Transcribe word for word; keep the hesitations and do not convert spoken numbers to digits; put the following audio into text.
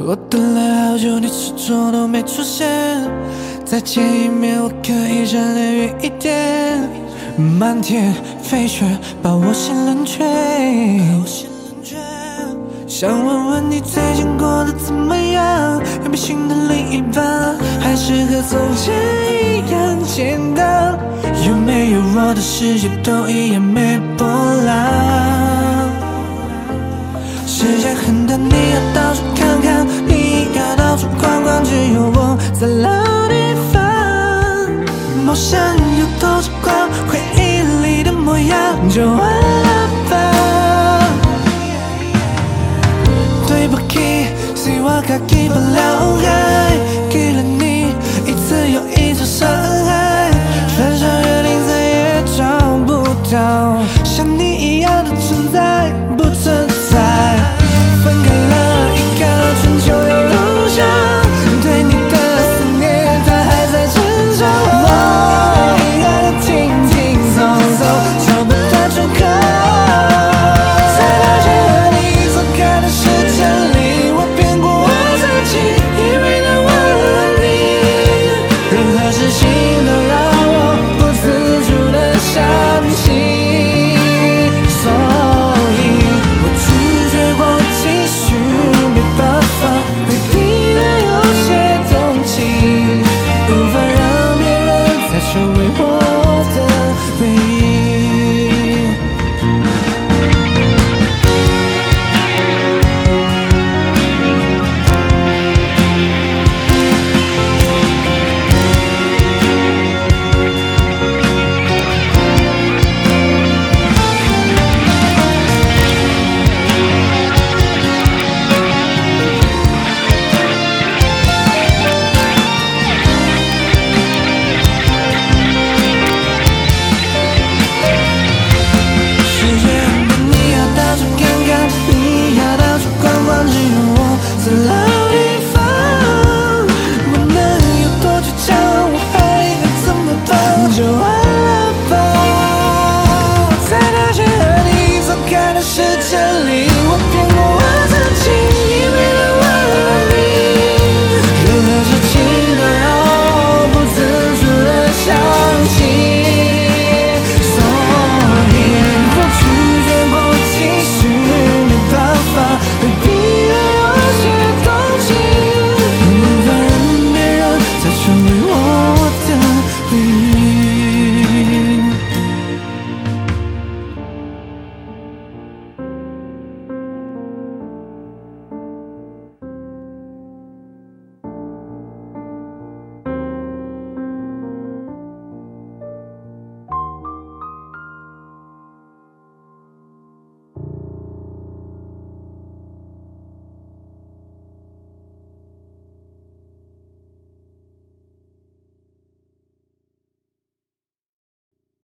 我等了好久，你始终都没出现。再见一面，我可以站得远一点。漫天飞雪把我心冷却，想问问你最近过得怎么样？有没新的另一半，还是和从前一样简单？有没有我的世界都一样没波浪？世界很大，你要到处看看，你要到处逛逛，只有我在老地方。梦想又透着光，回忆里的模样，就完了吧？对不起，是我自己不了解，给了你。